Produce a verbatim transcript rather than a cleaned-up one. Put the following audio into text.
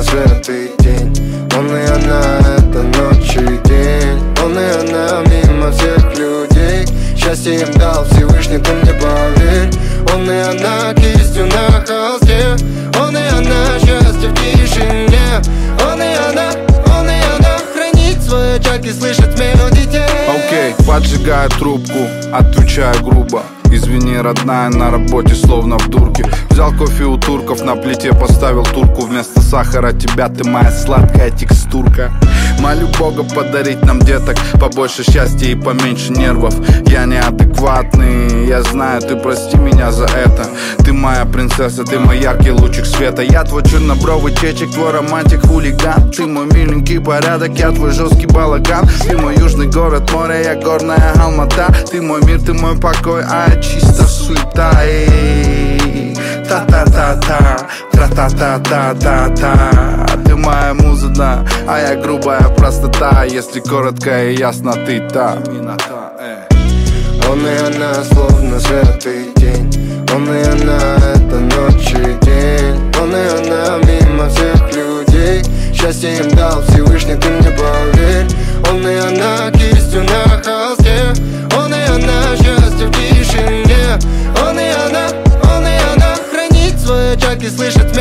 свет и тень. Он и она, это ночь и день. Он и она мимо всех людей. Счастье им дал Всевышний, ты мне поверь. Он и она кистью на холсте. Он и она счастье в тишине. Он и она, он и она хранит свои очаг и слышит смех детей. Окей, okay, поджигаю трубку, отвечаю грубо. Извини, родная, на работе словно в дурке. Взял кофе у турков, на плите поставил турку. Вместо сахара тебя, ты моя сладкая текстурка. Молю Бога подарить нам деток, побольше счастья и поменьше нервов. Я неадекватный, я знаю, ты прости меня за это. Ты моя принцесса, ты мой яркий лучик света. Я твой чернобровый чечек, твой романтик, хулиган. Ты мой миленький порядок, я твой жесткий балаган. Ты мой южный город, море, я горная Алмата. Ты мой мир, ты мой покой, а я чисто суета. Та-та-та-та, тра-та-та-та-та-та. Ты моя муза, да, а я грубая простота. Если коротко и ясно, ты та. Он и она, словно свет и тень. Он и она, это ночь и день. Он и она, мимо всех людей. Счастье им дал Всевышний, ты мне поверь. Он и она, кистью на холсте. Он и она, счастье в тишине. Он и она, он и она хранит свой очаг и слышит